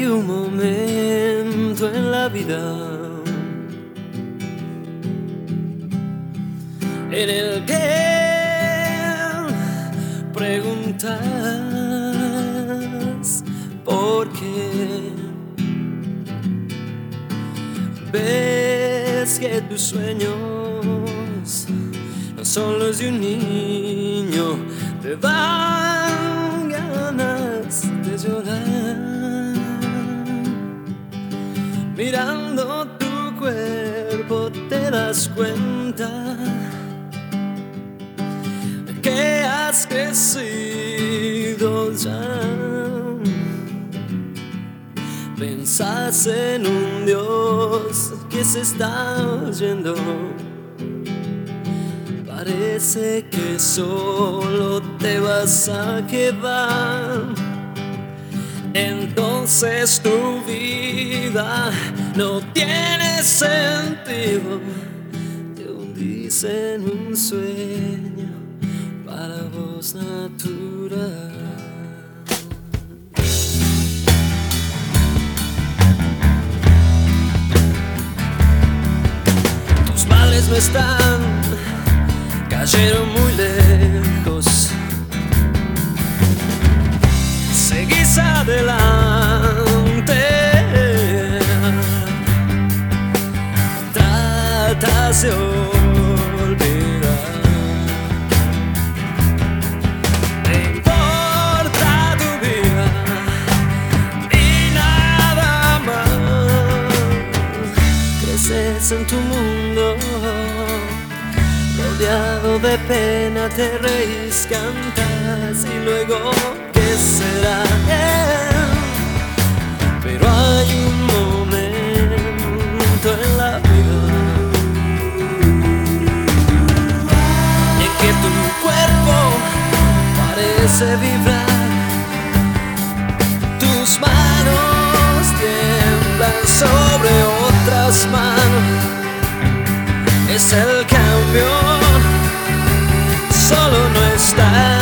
Hay un momento en la vida en el que preguntas por qué. Ves que tus sueños no son los de un niño, te dan ganas de llorar. Mirando tu cuerpo te das cuenta que has crecido ya. Pensás en un Dios que se está yendo. Parece que solo te vas a quedar. Entonces tu vida no tiene sentido. Te hundís en un sueño para vos natural. Tus males no están, cayeron muy lejos. Seguís adelante, tratas de olvidar. Te importa tu vida y nada más. Creces en tu mundo, rodeado de pena, te reís, cantas y luego ¿qué será? Pero hay un momento en la vida en que tu cuerpo parece vibrar, tus manos tiemblan sobre otras manos. Es el cambio, solo no está.